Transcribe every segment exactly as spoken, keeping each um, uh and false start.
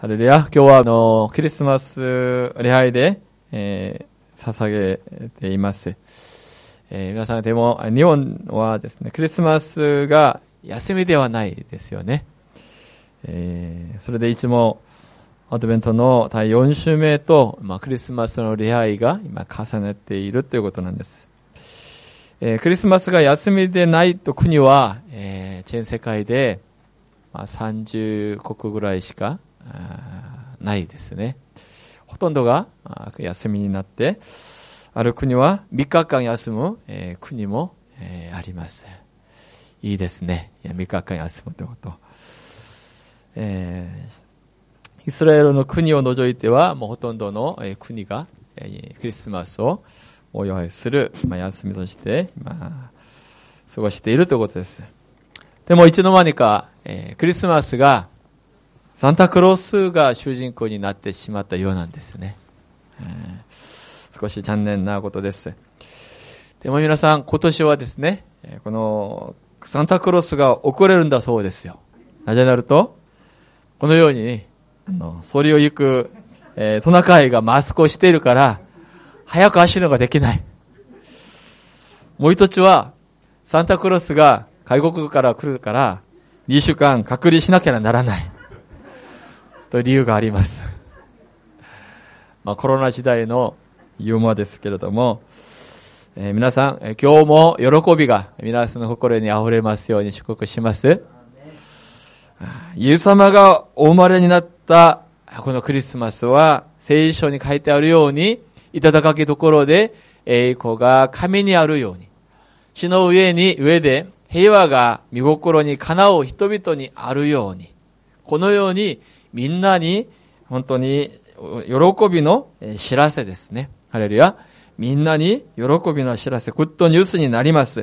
ハレルヤ。今日はあのクリスマス礼拝で、えー、捧げています。えー、皆さんでも日本はですね、クリスマスが休みではないですよね。えー、それでいつもアドベントの第よん週目と、まあ、クリスマスの礼拝が今重ねているということなんです。えー、クリスマスが休みでないと国は、えー、全世界で、まあ、さんじゅう国ぐらいしかないですね。ほとんどが休みになって、ある国はみっかかん休む、えー、国も、えー、あります。いいですね。いやみっかかん休むということ。えー、イスラエルの国を除いては、もうほとんどの、えー、国が、えー、クリスマスをお祝いする、まあ、休みとして、まあ、過ごしているということです。でもいつの間にか、えー、クリスマスがサンタクロースが主人公になってしまったようなんですね。えー、少し残念なことです。でも皆さん、今年はですね、このサンタクロースが遅れるんだそうですよ。なぜなると、このように、あの、それを行く、えー、トナカイがマスクをしているから、早く走るのができない。もう一つは、サンタクロースが外国から来るから、にしゅうかん隔離しなきゃならない。という理由があります。まあ、コロナ時代のユーモアですけれども、えー、皆さん、えー、今日も喜びが皆さんの心に溢れますように祝福します。イエス様がお生まれになったこのクリスマスは、聖書に書いてあるように、頂かきところで栄光が神にあるように、地の上に上で平和が見心にかなう人々にあるように、このようにみんなに本当に喜びの知らせですね。ハレルヤ。みんなに喜びの知らせ、グッドニュースになります。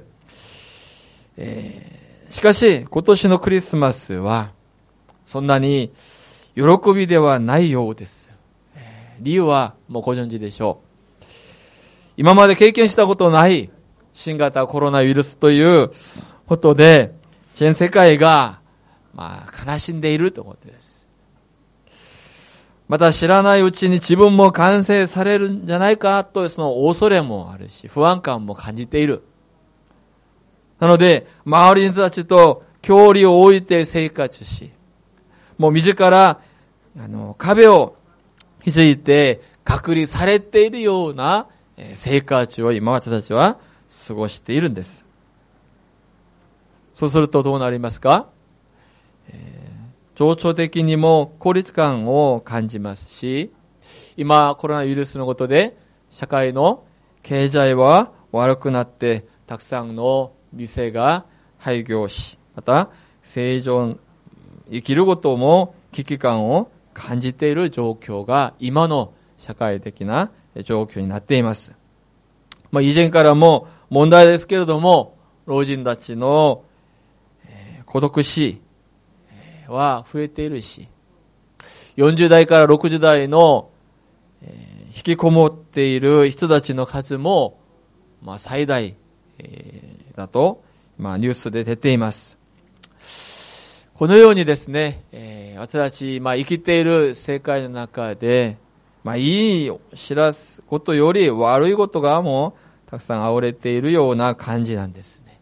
えー、しかし今年のクリスマスはそんなに喜びではないようです。えー、理由はもうご存知でしょう。今まで経験したことない新型コロナウイルスということで全世界がまあ悲しんでいるということです。また知らないうちに自分も感染されるんじゃないかというその恐れもあるし、不安感も感じている。なので、周りの人たちと距離を置いて生活し、もう自らあの壁を築いて隔離されているような生活を今私たちは過ごしているんです。そうするとどうなりますか？情緒的にも孤立感を感じますし、今コロナウイルスのことで社会の経済は悪くなってたくさんの店が廃業し、また生存生きることも危機感を感じている状況が今の社会的な状況になっています。まあ、以前からも問題ですけれども、老人たちの孤独死は増えているし、よんじゅう代からろくじゅう代の引きこもっている人たちの数もまあ最大だとまあニュースで出ています。このようにですね、私たちまあ生きている世界の中で、まあいい知らすことより悪いことがもうたくさん溢れているような感じなんですね。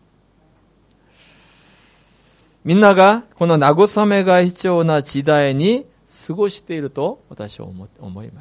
みんながこの慰めが必要な時代に過ごしていると私は思います。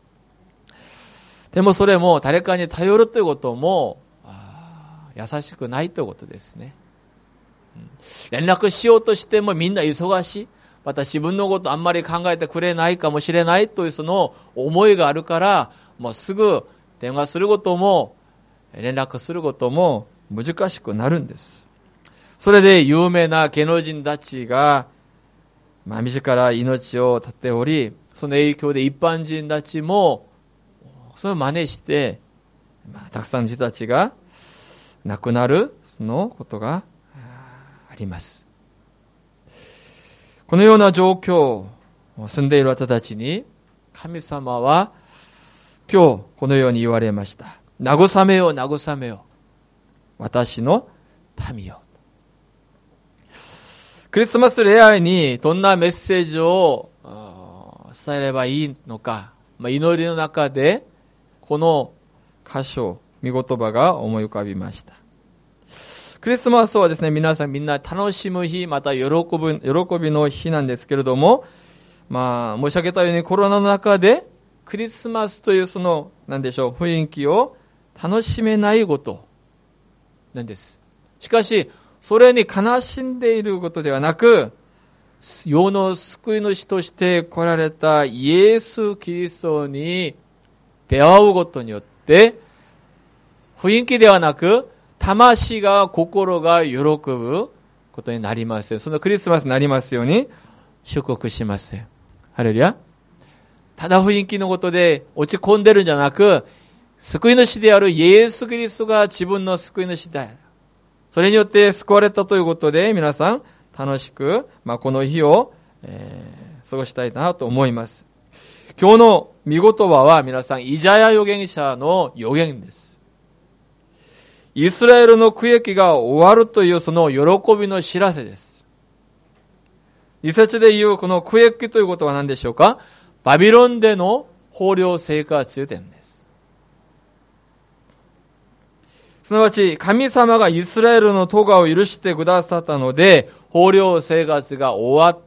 でもそれも誰かに頼るということも優しくないということですね。連絡しようとしてもみんな忙しい。また自分のことあんまり考えてくれないかもしれないというその思いがあるから、もうすぐ電話することも連絡することも難しくなるんです。それで有名な芸能人たちが、まあ、自ら命を絶っており、その影響で一般人たちも、それを真似して、まあ、たくさんの人たちが亡くなる、そのことがあります。このような状況を住んでいる私たちに、神様は、今日このように言われました。慰めよ、慰めよ。私の民よ。クリスマス礼拝にどんなメッセージを伝えればいいのか、まあ、祈りの中でこの箇所、御言葉が思い浮かびました。クリスマスはですね、皆さんみんな楽しむ日、また喜ぶ、喜びの日なんですけれども、まあ、申し上げたようにコロナの中でクリスマスというその、なんでしょう、雰囲気を楽しめないことなんです。しかし、それに悲しんでいることではなく、世の救い主として来られたイエス・キリストに出会うことによって、雰囲気ではなく、魂が、心が喜ぶことになりますよ。そのクリスマスになりますように、祝福しますよ。ハレルヤ。ただ雰囲気のことで落ち込んでるんじゃなく、救い主であるイエス・キリストが自分の救い主だ。それによって救われたということで、皆さん楽しく、まあ、この日を、えー、過ごしたいなと思います。今日の御言葉は皆さん、イザヤ預言者の預言です。イスラエルの区域が終わるというその喜びの知らせです。二節で言うこの区域ということは何でしょうか？バビロンでの豊漁生活伝です。すなわち神様がイスラエルの咎を許してくださったので、豊漁生活が終わった、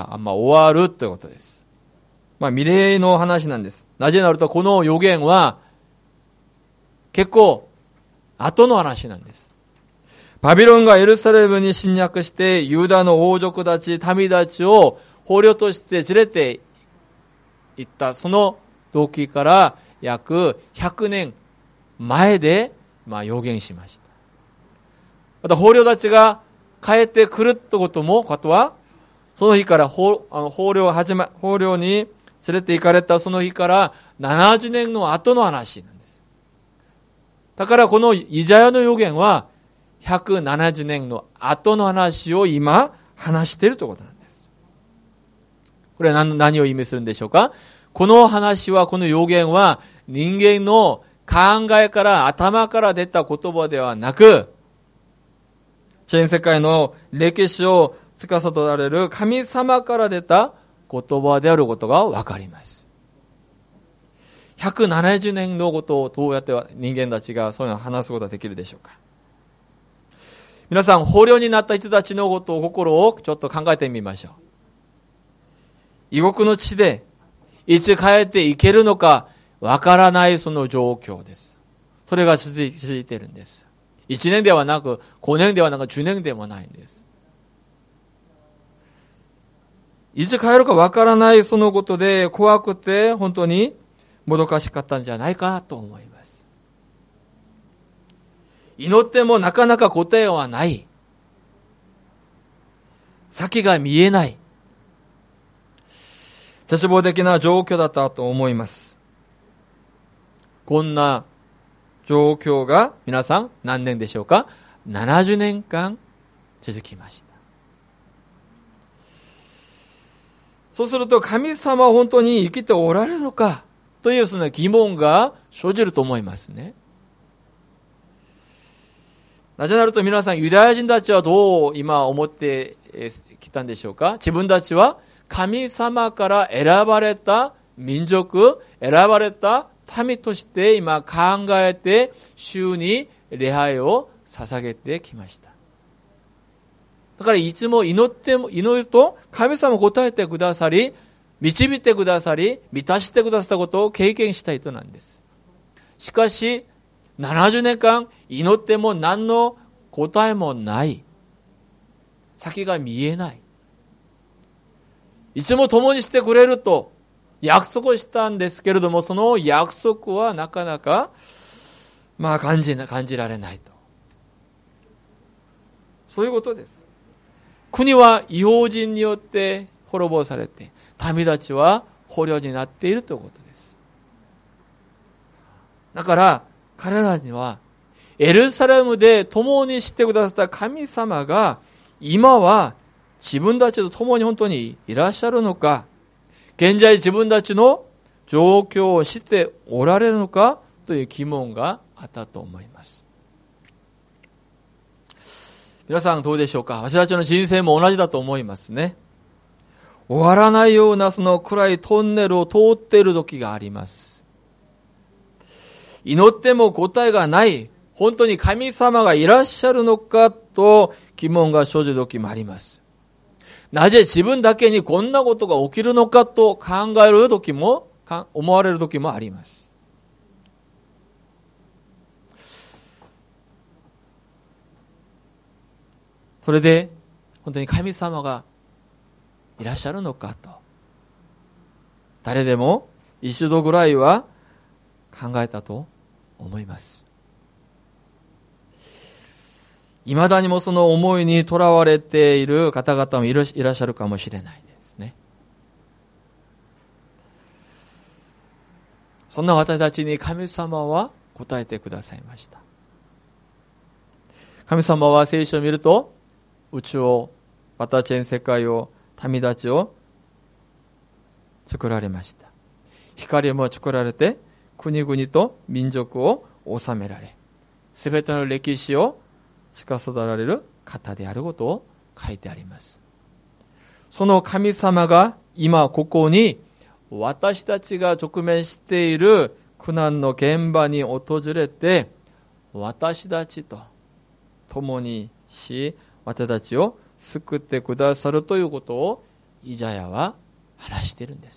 まあ、終わるということです。まあ未来の話なんです。なぜなるとこの預言は結構後の話なんです。バビロンがエルサレムに侵略してユダの王族たち、民たちを捕虜として連れて行ったその時から約ひゃくねんまえでまあ予言しました。また捕虜たちが帰ってくるってことも、ことはその日から捕虜を始ま、捕虜に連れて行かれたその日からななじゅうねんの後の話なんです。だからこのイザヤの預言はひゃくななじゅうねんの後の話を今話しているということなんです。これは 何, 何を意味するんでしょうか？この話は、この預言は人間の考えから頭から出た言葉ではなく、全世界の歴史を司られる神様から出た言葉であることがわかります。ひゃくななじゅうねんのことをどうやって人間たちがそういうのを話すことができるでしょうか？皆さん、捕虜になった人たちのことを、心をちょっと考えてみましょう。異国の地でいつ帰っていけるのかわからないその状況です。それが続いているんです。いちねんではなく、ごねんではなく、じゅうねんでもないんです。いつ帰るかわからないそのことで怖くて本当にもどかしかったんじゃないかと思います。祈ってもなかなか答えはない。先が見えない。絶望的な状況だったと思います。こんな状況が皆さん何年でしょうか？ななじゅうねんかん続きました。そうすると神様は本当に生きておられるのかというその疑問が生じると思いますね。なぜなると皆さんユダヤ人たちはどう今思ってきたんでしょうか？自分たちは神様から選ばれた民族、選ばれた民として今考えて主に礼拝を捧げてきました。だからいつも祈っても、祈ると神様答えてくださり、導いてくださり、満たしてくださったことを経験した人なんです。しかし、ななじゅうねんかん祈っても何の答えもない。先が見えない。いつも共にしてくれると約束したんですけれども、その約束はなかなか、まあ感じな、感じられないと。そういうことです。国は異邦人によって滅ぼされて、民たちは捕虜になっているということです。だから彼らにはエルサレムで共にしてくださった神様が今は自分たちと共に本当にいらっしゃるのか、現在自分たちの状況を知っておられるのかという疑問があったと思います。皆さんどうでしょうか？私たちの人生も同じだと思いますね。 終わらないようなその暗いトンネルを通っている時があります。祈っても答えがない、本当に神様がいらっしゃるのかと疑問が生じる時もあります。なぜ自分だけにこんなことが起きるのかと考える時も、思われる時もあります。それで本当に神様がいらっしゃるのかと、誰でも一度ぐらいは考えたと思います。未だにもその思いにとらわれている方々もいらっしゃるかもしれないですね。そんな私たちに神様は答えてくださいました。神様は聖書を見ると、宇宙を、私の世界を、民たちを作られました。光も作られて、国々と民族を治められ、すべての歴史を司られる方であることを書いてあります。その神様が今ここに私たちが直面している苦難の現場に訪れて、私たちと共にし、私たちを救ってくださるということをイザヤは話しているんです。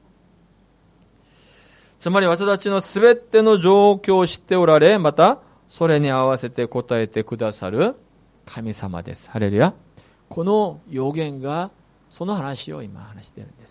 つまり私たちのすべての状況を知っておられ、またそれに合わせて答えてくださる神様です。ハレルヤ。この予言がその話を今話しているんです。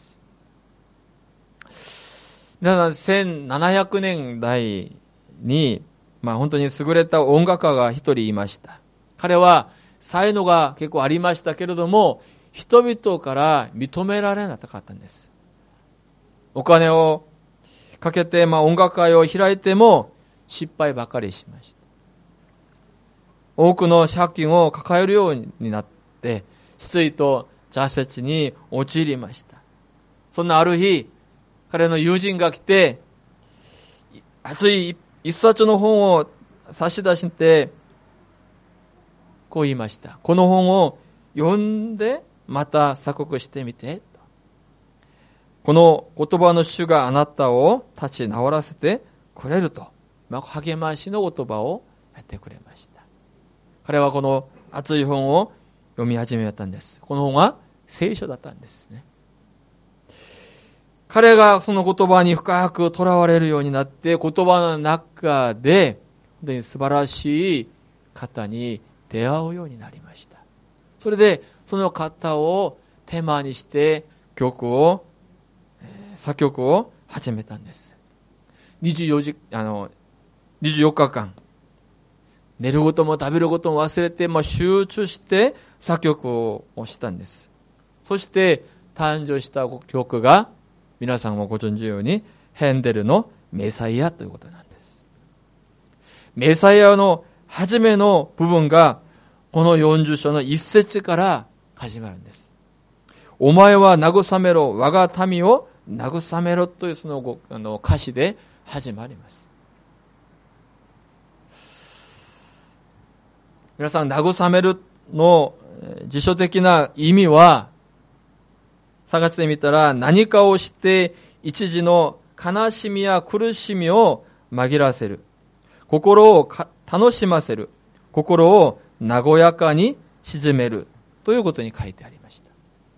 皆さん、せんななひゃくねんだいに、まあ本当に優れた音楽家が一人いました。彼は才能が結構ありましたけれども、人々から認められなかったんです。お金をかけて、まあ音楽会を開いても失敗ばかりしました。多くの借金を抱えるようになって、失意と挫折に陥りました。そんなある日、彼の友人が来て、熱い一冊の本を差し出して、こう言いました。この本を読んで、また鎖国してみて。この言葉の主があなたを立ち直らせてくれると、まあ、励ましの言葉をやってくれました。彼はこの熱い本を読み始めたんです。この本は聖書だったんですね。彼がその言葉に深くとらわれるようになって、言葉の中で本当に素晴らしい方に出会うようになりました。それでその方をテーマにして曲を、作曲を始めたんです。にじゅうよじ、あの、にじゅうよっかかん、寝ることも食べることも忘れて、まあ、集中して作曲をしたんです。そして誕生した曲が、皆さんもご存知のように、ヘンデルのメサイアということなんです。メサイアの初めの部分が、このよんじゅう章の一節から始まるんです。お前は慰めろ、我が民を慰めろというそのあの歌詞で始まります。皆さん、慰めるの辞書的な意味は、探してみたら、何かをして一時の悲しみや苦しみを紛らわせる。心を楽しませる。心を和やかに鎮める。ということに書いてありました。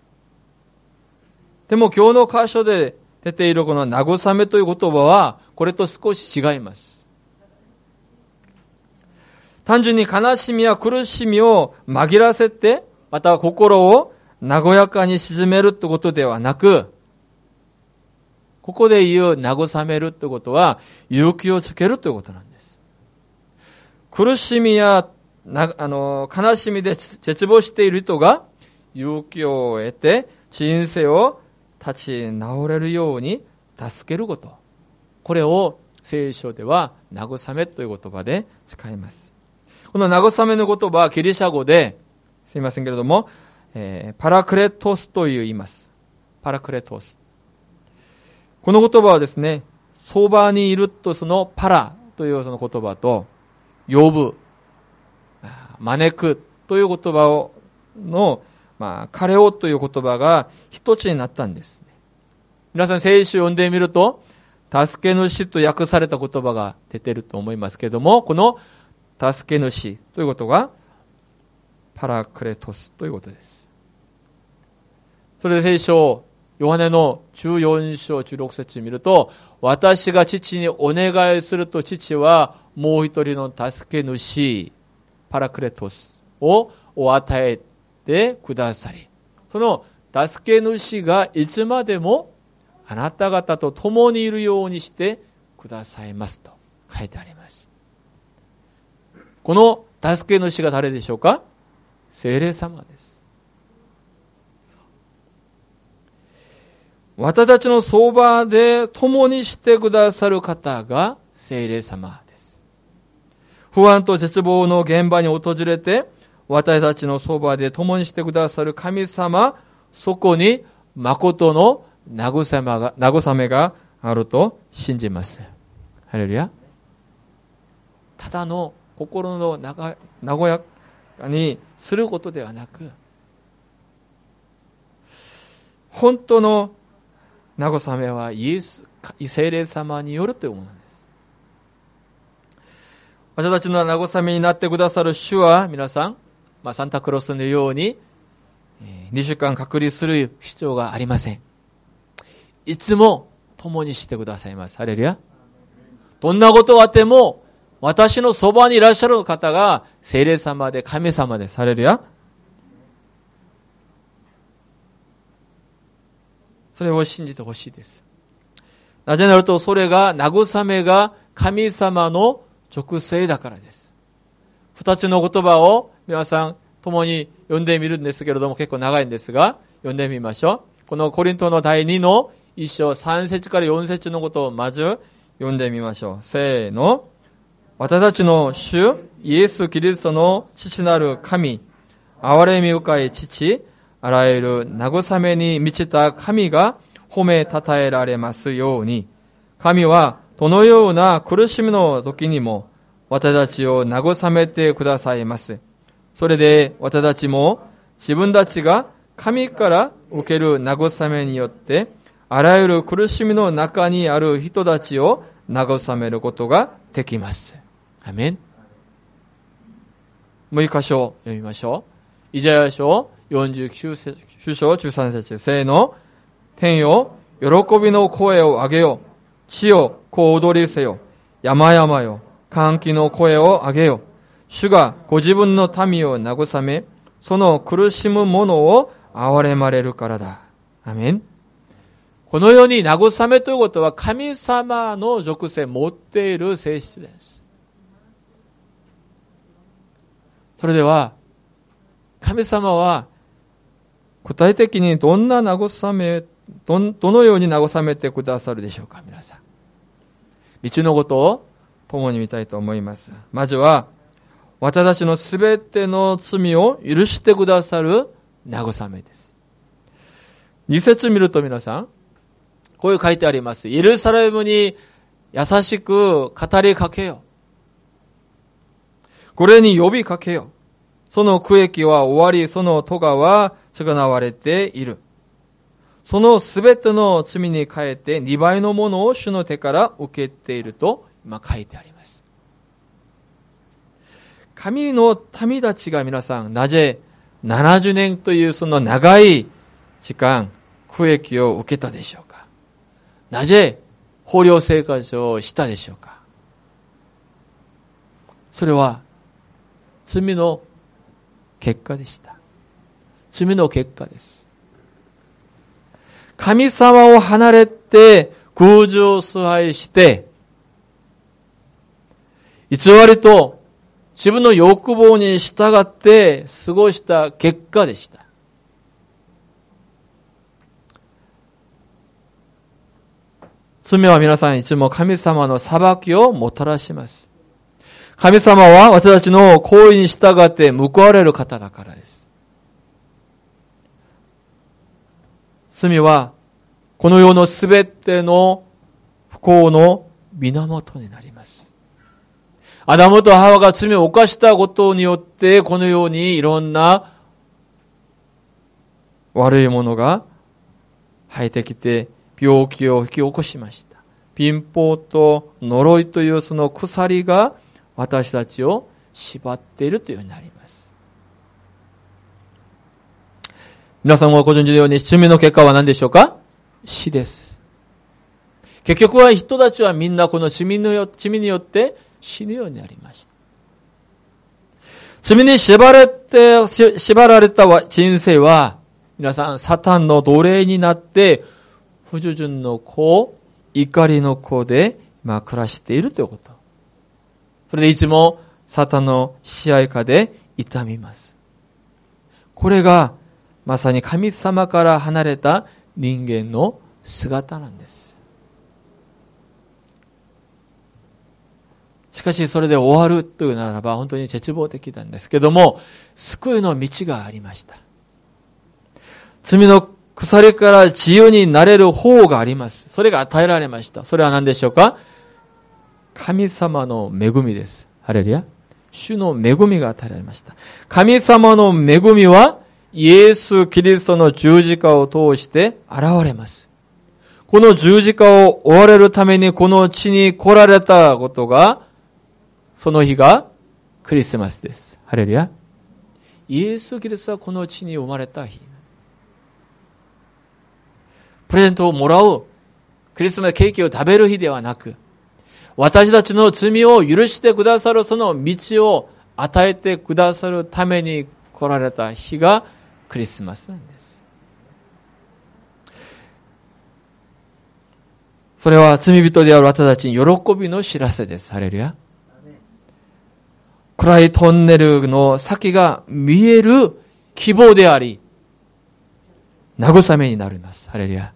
でも今日の箇所で出ているこの慰めという言葉は、これと少し違います。単純に悲しみや苦しみを紛らわせて、また心を和やかに鎮めるってことではなく、ここで言う慰めるってことは、勇気をつけるということなんです。苦しみやなあの悲しみで絶望している人が勇気を得て人生を立ち直れるように助けること。これを聖書では慰めという言葉で使います。この慰めの言葉はギリシャ語で、すいませんけれども、えー、パラクレトスと言います。パラクレトス。この言葉はですね、そばにいるとそのパラというその言葉と、呼ぶ、招くという言葉をのまあ、彼をという言葉が一つになったんですね。皆さん聖書を読んでみると、助け主と訳された言葉が出ていると思いますけれども、この助け主ということがパラクレトスということです。それで聖書、ヨハネのじゅうよん章じゅうろく節を見ると、私が父にお願いすると父はもう一人の助け主、パラクレトスをお与えてくださり、その助け主がいつまでもあなた方と共にいるようにしてくださいますと書いてあります。この助け主が誰でしょうか？聖霊様です。私たちのそばで共にしてくださる方が聖霊様です。不安と絶望の現場に訪れて、私たちのそばで共にしてくださる神様、そこに誠の慰めが、慰めがあると信じます。ハレルヤ。ただの心の和やかにすることではなく、本当の慰めはイエス、聖霊様によるというものです。私たちの慰めになってくださる主は皆さん、まあ、サンタクロースのようににしゅうかん隔離する必要がありません。いつも共にしてくださいます。ハレルヤ。どんなことがあっても私のそばにいらっしゃる方が聖霊様で神様です。ハレルヤ。それを信じてほしいです。なぜなるとそれが慰めが神様の直性だからです。二つの言葉を皆さん共に読んでみるんですけれども、結構長いんですが読んでみましょう。このコリントの第二の一章三節から四節のことをまず読んでみましょう。せーの。私たちの主イエス・キリストの父なる神、憐れみ深い父、あらゆる慰めに満ちた神が褒めたたえられますように、神はどのような苦しみの時にも私たちを慰めてくださいます。それで私たちも自分たちが神から受ける慰めによって、あらゆる苦しみの中にある人たちを慰めることができます。アメン。もう一箇所読みましょう。イザヤ書よんじゅうきゅう章じゅうさん節、せーの。天よ、喜びの声を上げよ。地よ、こう踊りせよ。山々よ、歓喜の声を上げよ。主がご自分の民を慰め、その苦しむ者を憐れまれるからだ。アメン。このように慰めということは神様の属性持っている性質です。それでは神様は具体的にどんな慰め、ど、どのように慰めてくださるでしょうか。皆さん、道のことを共に見たいと思います。まずは私たちのすべての罪を許してくださる慰めです。二節見ると皆さん、こういう書いてあります。エルサレムに優しく語りかけよ。これに呼びかけよ。その区域は終わり、その咎は償われている。そのすべての罪に変えて二倍のものを主の手から受けていると今書いてあります。神の民たちが皆さん、なぜななじゅうねんというその長い時間、区域を受けたでしょうか。なぜ捕虜生活をしたでしょうか。それは罪の結果でした。罪の結果です。神様を離れて偶像を崇拝して偽りと自分の欲望に従って過ごした結果でした。罪は皆さんいつも神様の裁きをもたらします。神様は私たちの行為に従って報われる方だからです。罪はこの世のすべての不幸の源になります。アダムとハワが罪を犯したことによってこのようにいろんな悪いものが生えてきて病気を引き起こしました。貧乏と呪いというその鎖が私たちを縛っているというようになります。皆さんもご存知のように罪の結果は何でしょうか？死です。結局は人たちはみんなこの罪のよ、罪によって死ぬようになりました。罪に縛られて、縛られた人生は皆さんサタンの奴隷になって不従順の子、怒りの子で今暮らしているということ。それでいつもサタンの支配下で痛みます。これがまさに神様から離れた人間の姿なんです。しかしそれで終わるというならば本当に絶望的なんですけども、救いの道がありました。罪の鎖から自由になれる方があります。それが与えられました。それは何でしょうか？神様の恵みです。ハレルヤ。主の恵みが与えられました。神様の恵みはイエス・キリストの十字架を通して現れます。この十字架を追われるためにこの地に来られたことが、その日がクリスマスです。ハレルヤ。イエス・キリストはこの地に生まれた日。プレゼントをもらう、クリスマスケーキを食べる日ではなく、私たちの罪を許してくださるその道を与えてくださるために来られた日がクリスマスなんです。それは罪人である私たちに喜びの知らせです。ハレルヤ。暗いトンネルの先が見える希望であり、慰めになります。ハレルヤ。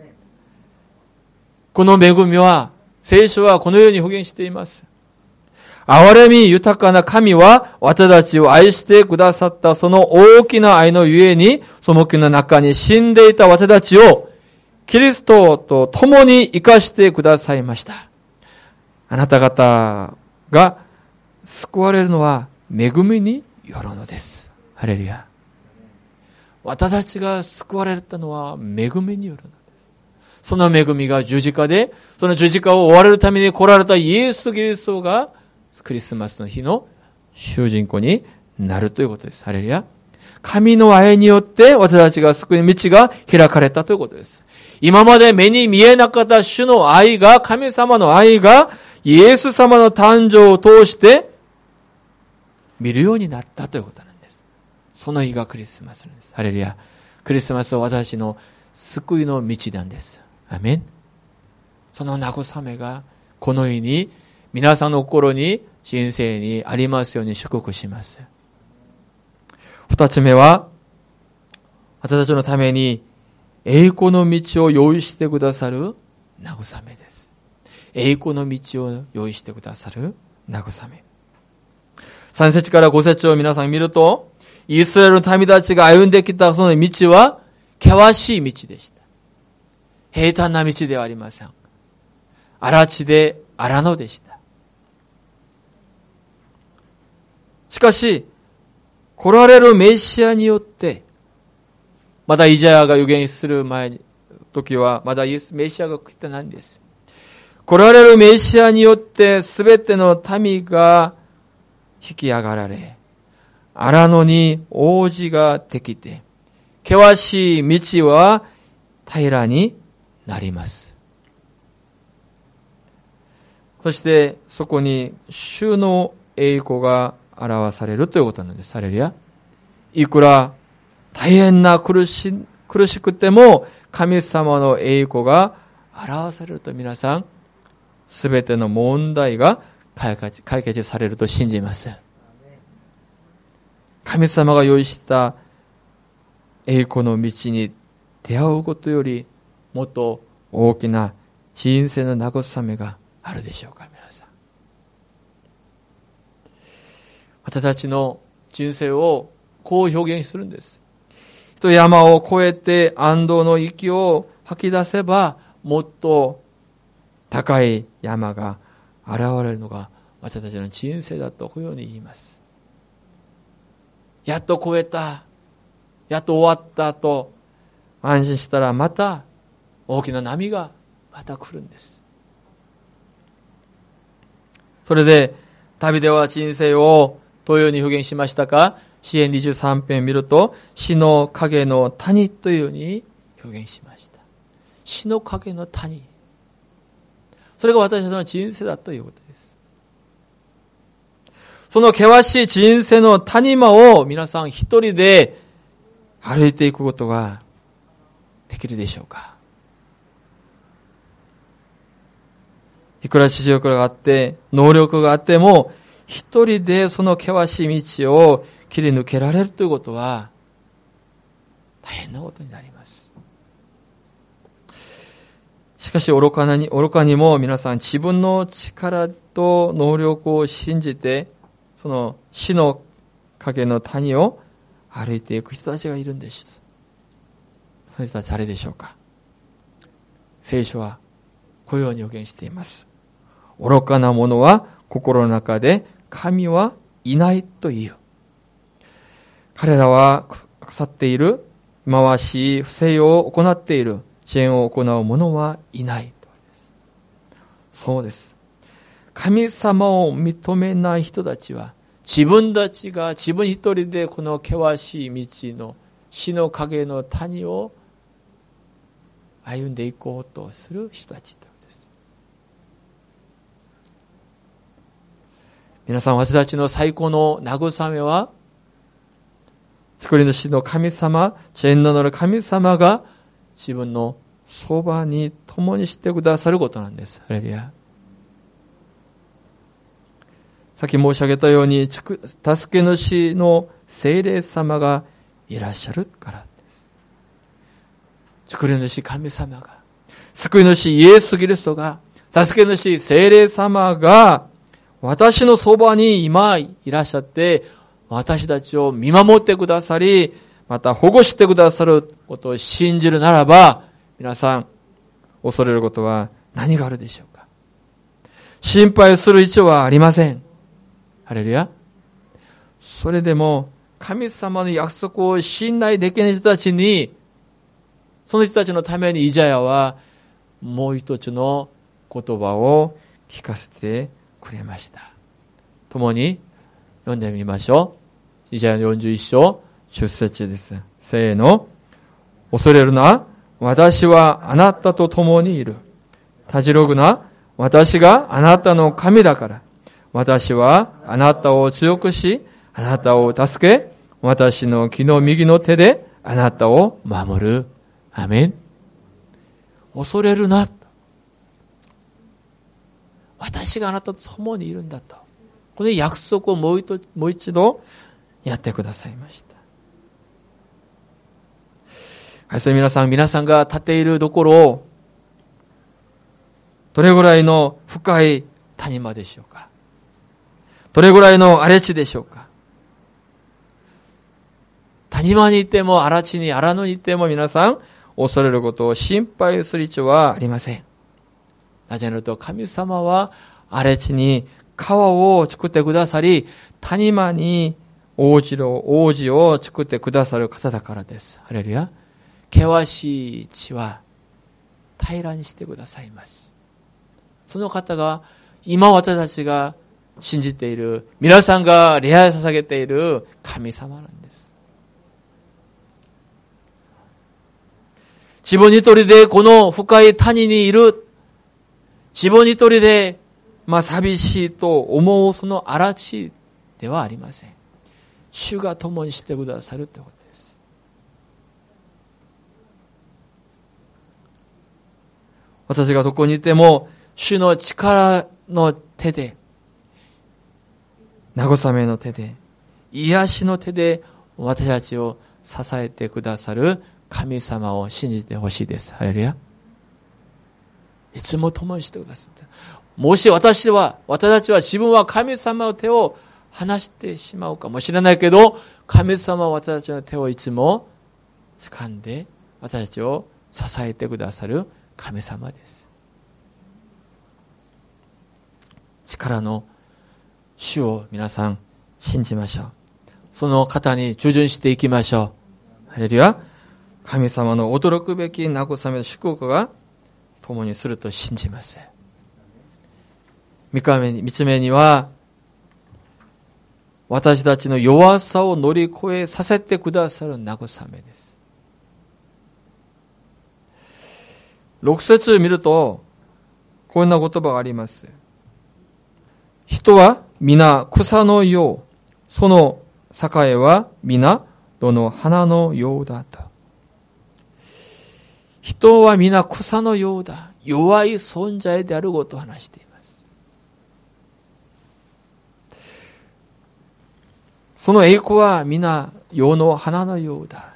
この恵みは、聖書はこのように表現しています。憐れみ豊かな神は私たちを愛してくださったその大きな愛のゆえに、その木の中に死んでいた私たちをキリストと共に生かしてくださいました。あなた方が救われるのは恵みによるのです。ハレルヤ。私たちが救われたのは恵みによるのです。その恵みが十字架で、その十字架を追われるために来られたイエス・キリストがクリスマスの日の主人公になるということです。ハレルヤ。神の愛によって私たちが救いの道が開かれたということです。今まで目に見えなかった主の愛が、神様の愛がイエス様の誕生を通して見るようになったということなんです。その日がクリスマスなんです。ハレルヤ。クリスマスは私たちの救いの道なんです。アメン。その慰めがこの日に皆さんの心に人生にありますように祝福します。二つ目は、私たちのために栄光の道を用意してくださる慰めです。栄光の道を用意してくださる慰め。さん節からご節を皆さん見ると、イスラエルの民たちが歩んできたその道は険しい道でした。平坦な道ではありません。荒地で荒野でした。しかし、来られるメシアによって、まだイザヤが預言する前に、時は、まだメシアが来てないんです。来られるメシアによって、すべての民が引き上がられ、荒野に王子ができて、険しい道は平らになります。そしてそこに主の栄光が表されるということなんです。ハレルヤ。いくら大変な苦し、苦しくても神様の栄光が表されると皆さん、すべての問題が解決、解決されると信じます。神様が用意した栄光の道に出会うことよりもっと大きな人生の慰めがあるでしょうか、皆さん。私たちの人生をこう表現するんです。一山を越えて安堵の息を吐き出せば、もっと高い山が現れるのが私たちの人生だとこのように言います。やっと越えた、やっと終わったと安心したらまた大きな波がまた来るんです。それでダビデは人生をどのように表現しましたか？詩編にじゅうさん編見ると、死の影の谷というように表現しました。死の影の谷。それが私たちの人生だということです。その険しい人生の谷間を皆さん一人で歩いていくことができるでしょうか？いくら知識があって、能力があっても、一人でその険しい道を切り抜けられるということは、大変なことになります。しかし愚かなに、愚かにも皆さん自分の力と能力を信じて、その死の影の谷を歩いていく人たちがいるんです。その人たち誰でしょうか？聖書はこのように予言しています。愚かな者は心の中で神はいないという。彼らは腐っている、忌まわしい不正を行っている、支援を行う者はいないとです。そうです。神様を認めない人たちは、自分たちが自分一人でこの険しい道の死の影の谷を歩んでいこうとする人たちです。皆さん、私たちの最高の慰めは、作り主の神様、全能なる神様が自分のそばに共にしてくださることなんです。ハレルヤ。さっき申し上げたように、助け主の聖霊様がいらっしゃるからです。作り主神様が、救い主イエス・キリストが、助け主聖霊様が、私のそばに今いらっしゃって、私たちを見守ってくださり、また保護してくださることを信じるならば、皆さん、恐れることは何があるでしょうか？心配する必要はありません。ハレルヤ。それでも、神様の約束を信頼できない人たちに、その人たちのためにイザヤは、もう一つの言葉を聞かせてくれました。共に読んでみましょう。イザヤよんじゅういっ章じゅっ節です。せーの。恐れるな。私はあなたと共にいる。たじろぐな。私があなたの神だから。私はあなたを強くし、あなたを助け、私の木の右の手であなたを守る。アメン。恐れるな。私があなたと共にいるんだと。この約束をもう一度、もう一度やってくださいました。はい、それ皆さん、皆さんが立っているところを、どれぐらいの深い谷間でしょうか？どれぐらいの荒れ地でしょうか？谷間にいても、荒地に、荒野にいても皆さん、恐れることを心配する必要はありません。なぜならと、神様は荒れ地に川を作ってくださり、谷間に王子を、王子を作ってくださる方だからです。ハレルヤ。険しい地は平らにしてくださいます。その方が、今私たちが信じている、皆さんが礼拝を捧げている神様なんです。自分一人でこの深い谷にいる、自分一人で、まあ寂しいと思うその荒地ではありません。主が共にしてくださるということです。私がどこにいても、主の力の手で、慰めの手で、癒しの手で、私たちを支えてくださる神様を信じてほしいです。ハレルヤ。いつも共にしてくださって。もし私は、私たちは自分は神様の手を離してしまうかもしれないけど、神様は私たちの手をいつも掴んで、私たちを支えてくださる神様です。力の主を皆さん信じましょう。その方に従順していきましょう。ハレルヤ。 神様の驚くべき慰めと祝福が共にすると信じます。三日目に、三つ目には、私たちの弱さを乗り越えさせてくださる慰めです。六節を見ると、こんな言葉があります。人は皆草のよう、その栄は皆どの花のようだと。人は皆草のようだ。弱い存在であることを話しています。その栄光は皆世の花のようだ。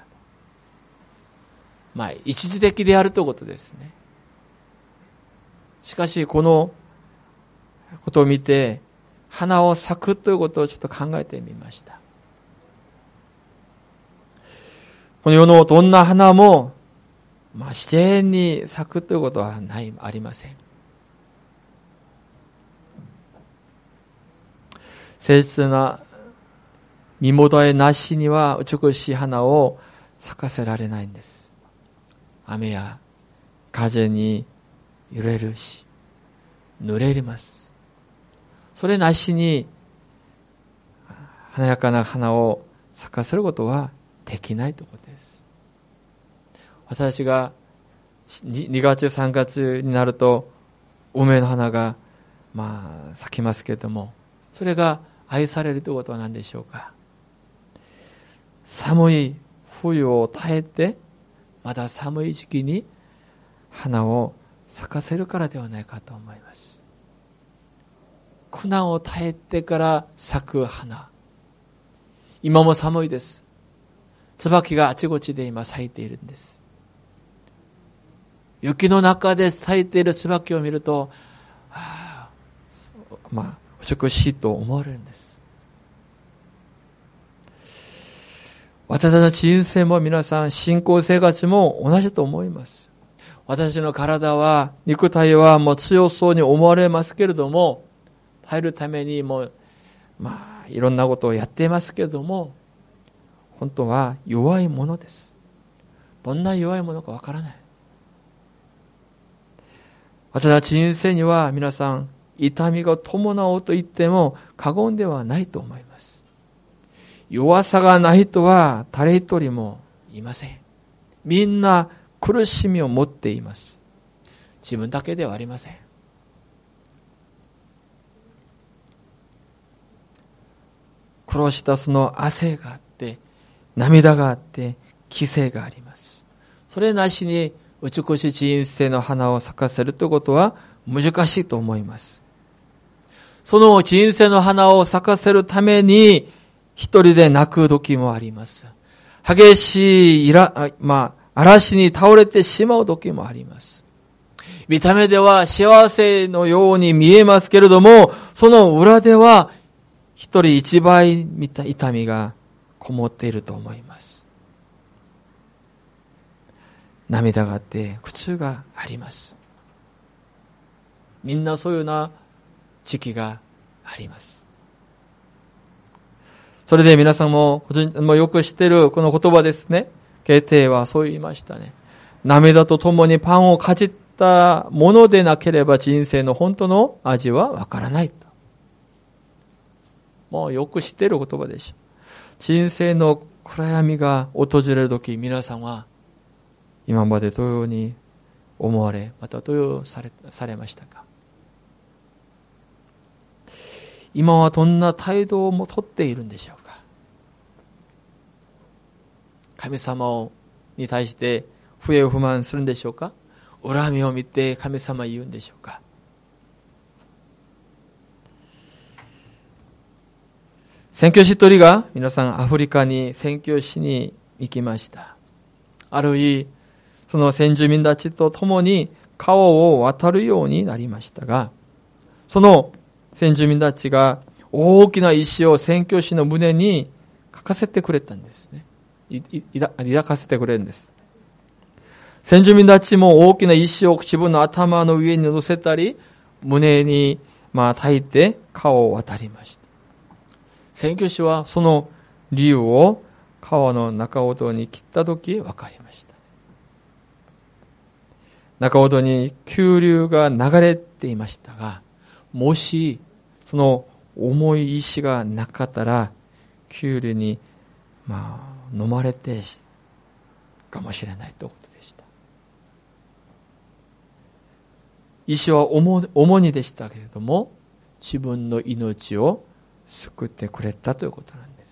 まあ、一時的であるということですね。しかし、このことを見て、花を咲くということをちょっと考えてみました。この世のどんな花も、まあ、自然に咲くということはない、ありません。誠実な身もだえなしには美しい花を咲かせられないんです。雨や風に揺れるし、濡れます。それなしに華やかな花を咲かせることはできないということです。私がにがつさんがつになると梅の花がまあ咲きますけれども、それが愛されるということは何でしょうか。寒い冬を耐えて、まだ寒い時期に花を咲かせるからではないかと思います。苦難を耐えてから咲く花。今も寒いです。椿があちこちで今咲いているんです。雪の中で咲いている椿を見ると、ああ、まあ、美しいと思われるんです。私たちの人生も皆さん、信仰生活も同じと思います。私の体は、肉体はもう強そうに思われますけれども、耐えるためにもう、まあ、いろんなことをやっていますけれども、本当は弱いものです。どんな弱いものかわからない。私たち人生には皆さん、痛みが伴うと言っても過言ではないと思います。弱さがない人は誰一人もいません。みんな苦しみを持っています。自分だけではありません。苦労したその汗があって、涙があって、犠牲があります。それなしに美しい人生の花を咲かせるということは難しいと思います。その人生の花を咲かせるために一人で泣く時もあります。激しいいら、まあ、嵐に倒れてしまう時もあります。見た目では幸せのように見えますけれども、その裏では一人一倍見た痛みがこもっていると思います。涙があって苦痛があります。みんなそういうような時期があります。それで皆さんもよく知っているこの言葉ですね。ケテはそう言いましたね。涙とともにパンをかじったものでなければ人生の本当の味はわからないと。もうよく知っている言葉でしょう。人生の暗闇が訪れるとき、皆さんは今までどのように思われ、またどのようにされ、されましたか。今はどんな態度をもとっているんでしょうか。神様に対して不平不満するんでしょうか。恨みを見て神様に言うんでしょうか。宣教師一人が皆さんアフリカに宣教しに行きました。ある日、その先住民たちと共に川を渡るようになりましたが、その先住民たちが大きな石を宣教師の胸に書かせてくれたんですね。抱かせてくれるんです。先住民たちも大きな石を自分の頭の上に乗せたり、胸にまあ抱いて川を渡りました。宣教師はその理由を川の中ほどに切ったとき分かりましたね。 中ほどに急流が流れていましたが、もしその重い石がなかったら、急流にまあ飲まれてかもしれないということでした。石は重、重荷でしたけれども、自分の命を救ってくれたということなんです。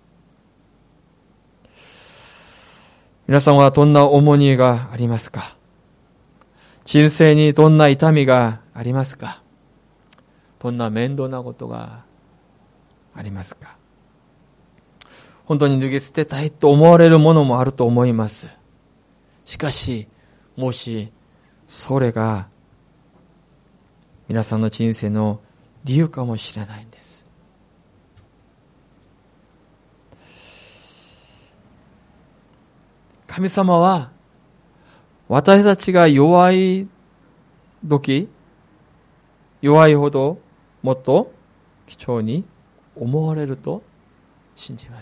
皆さんはどんな重荷がありますか？人生にどんな痛みがありますか？どんな面倒なことがありますか？本当に脱ぎ捨てたいと思われるものもあると思います。しかし、もしそれが皆さんの人生の理由かもしれないんです。神様は私たちが弱い時、弱いほどもっと貴重に思われると信じます。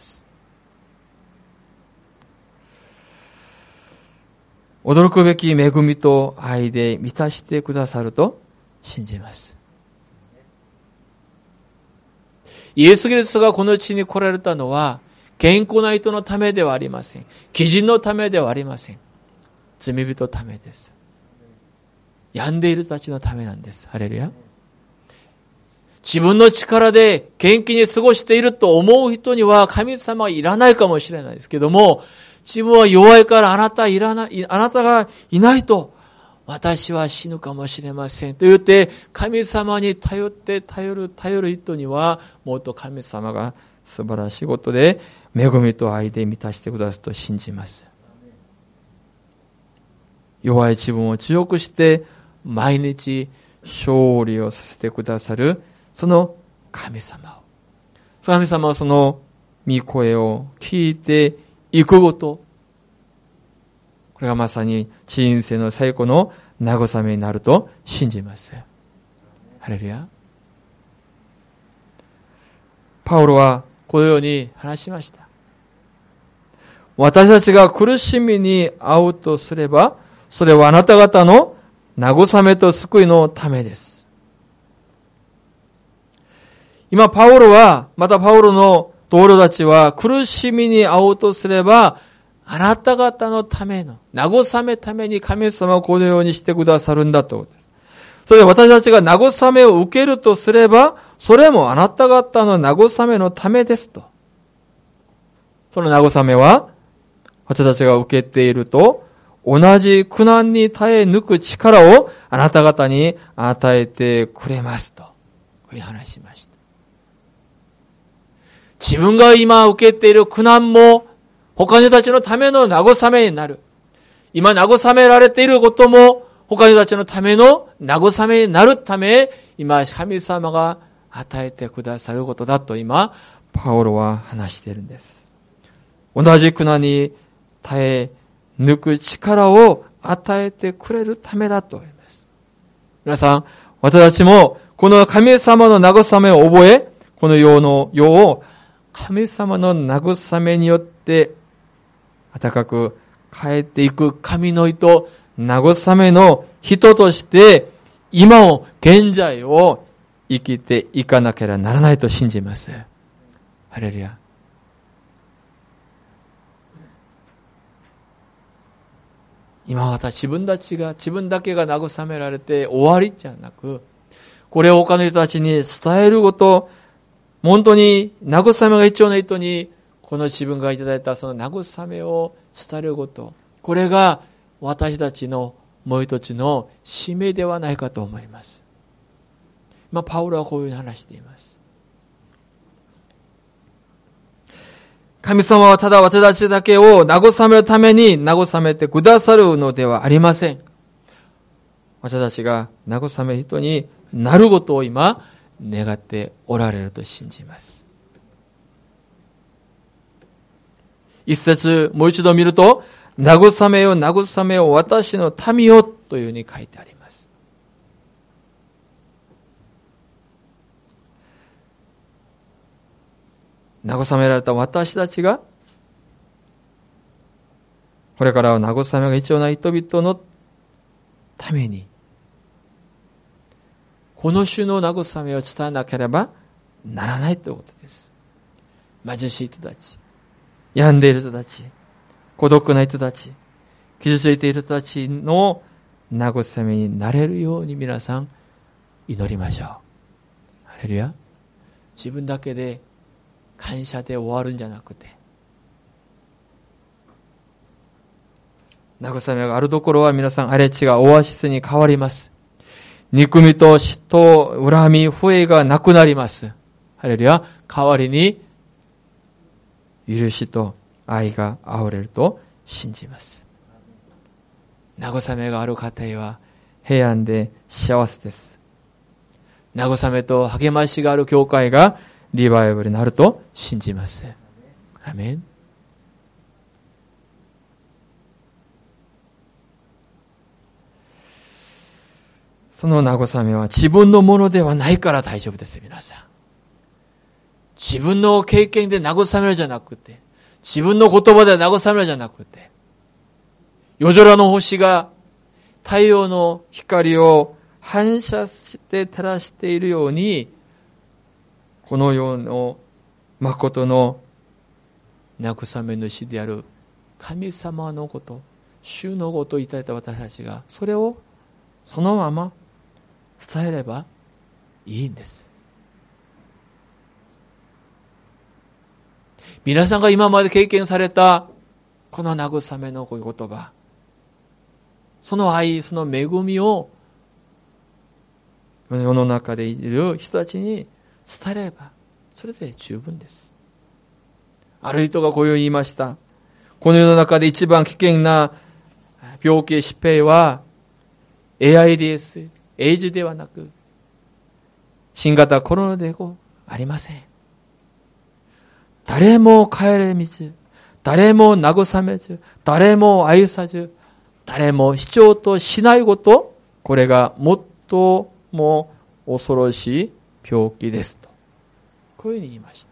驚くべき恵みと愛で満たしてくださると信じます。イエス・キリストがこの地に来られたのは健康な人のためではありません。貴人のためではありません。罪人のためです。病んでいる人たちのためなんです。ハレルヤ。自分の力で元気に過ごしていると思う人には神様はいらないかもしれないですけども、自分は弱いからあなたいらない、あなたがいないと私は死ぬかもしれませんと言って神様に頼って頼る頼る人にはもっと神様が素晴らしいことで恵みと愛で満たしてくださると信じます。弱い自分を強くして毎日勝利をさせてくださるその神様を、神様はその御声を聞いていくごと、これがまさに人生の最高の慰めになると信じます。ハレルヤ。パウロはこのように話しました。私たちが苦しみに遭うとすれば、それはあなた方の慰めと救いのためです。今パウロは、またパウロの同僚たちは苦しみに遭うとすれば、あなた方のための、慰めために神様はこのようにしてくださるんだということです。それで私たちが慰めを受けるとすれば、それもあなた方の慰めのためですと。その慰めは、私たちが受けていると、同じ苦難に耐え抜く力をあなた方に与えてくれますと。こういう話しました。自分が今受けている苦難も他の人たちのための慰めになる。今慰められていることも他の人たちのための慰めになるため、今神様が与えてくださることだと今パウロは話しているんです。同じ苦難に耐え抜く力を与えてくれるためだと言います。皆さん、私たちもこの神様の慰めを覚え、この世の世を神様の慰めによって温かく変えていく神の人、慰めの人として今を、現在を生きていかなければならないと信じます。ハレルヤ。今また自分たちが、自分だけが慰められて終わりじゃなく、これを他の人たちに伝えること、本当に慰めが必要な人に、この自分がいただいたその慰めを伝えること、これが私たちのもう一つの使命ではないかと思います。まあ、パウロはこういうふうに話しています。神様はただ私たちだけを慰めるために慰めてくださるのではありません。私たちが慰める人になることを今願っておられると信じます。一節もう一度見ると、慰めよ慰めよ私の民よというふうに書いてあります。慰められた私たちが、これからは慰めが必要な人々のために、この種の慰めを伝えなければならないということです。貧しい人たち、病んでいる人たち、孤独な人たち、傷ついている人たちの慰めになれるように皆さん祈りましょう。ハレルヤ。自分だけで感謝で終わるんじゃなくて、慰めがあるところは皆さん荒れ地がオアシスに変わります。憎みと嫉妬、恨み、不平がなくなります。ハレルヤ。代わりに許しと愛が溢れると信じます。慰めがある家庭は平安で幸せです。慰めと励ましがある教会がリバイバルになると信じます。アメン。その慰めは自分のものではないから大丈夫です、皆さん。自分の経験で慰めるじゃなくて、自分の言葉で慰めるじゃなくて、夜空の星が太陽の光を反射して照らしているように、この世の誠の慰め主である神様のこと、主のことをいただいた私たちが、それをそのまま伝えればいいんです。皆さんが今まで経験されたこの慰めの言葉、その愛、その恵みを世の中でいる人たちに伝えればそれで十分です。ある人がこう言いました。この世の中で一番危険な病気疾病は エーアイディーエス、エイズではなく新型コロナではありません。誰も帰れ道、誰も慰めず、誰も愛さず、誰も必要としないこと、これが最も恐ろしい病気ですと。こういうふうに言いました。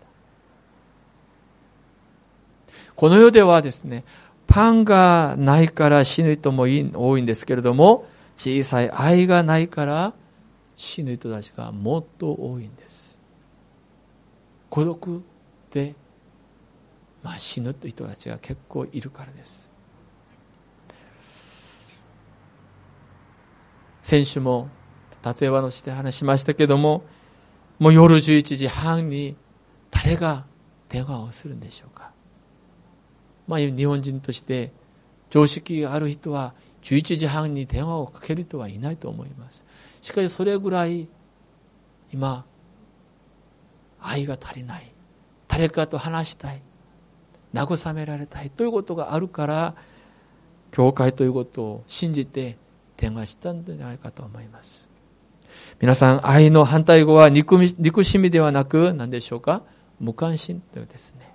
この世ではですね、パンがないから死ぬ人も多いんですけれども、小さい愛がないから死ぬ人たちがもっと多いんです。孤独で、まあ、死ぬという人たちが結構いるからです。先週も例え話として話しましたけども、もう夜じゅういちじはんに誰が電話をするんでしょうか。まあ日本人として常識がある人はじゅういちじはんに電話をかける人はいないと思います。しかしそれぐらい今愛が足りない、誰かと話したい、慰められたいということがあるから教会ということを信じて電話したんじゃないかと思います。皆さん、愛の反対語は憎み、憎しみではなく何でしょうか。無関心というですね。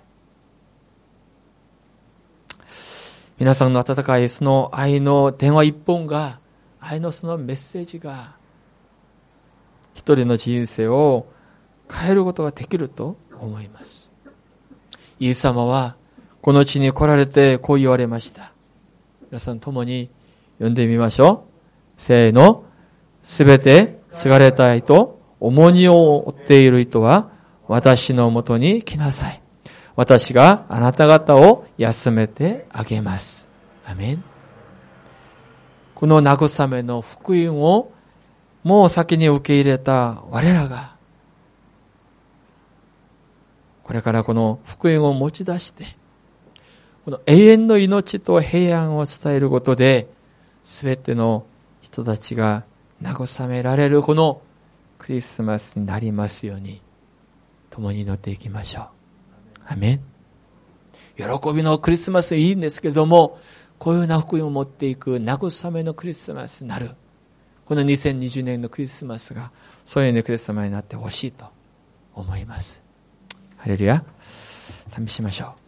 皆さんの温かいその愛の電話一本が、愛のそのメッセージが一人の人生を変えることができると思います。イエス様はこの地に来られてこう言われました。皆さん共に読んでみましょう。せーの。すべて疲れたいと重荷を負っている人は私のもとに来なさい。私があなた方を休めてあげます。アメン。この慰めの福音をもう先に受け入れた我らが、これからこの福音を持ち出して、この永遠の命と平安を伝えることで、すべての人たちが慰められるこのクリスマスになりますように、共に祈っていきましょう。アメン。喜びのクリスマスいいんですけれども、こういうような福音を持っていく慰めのクリスマスになる。このにせんにじゅうねんのクリスマスが、そういうようなクリスマスになってほしいと思います。ハレルヤ。賛美しましょう。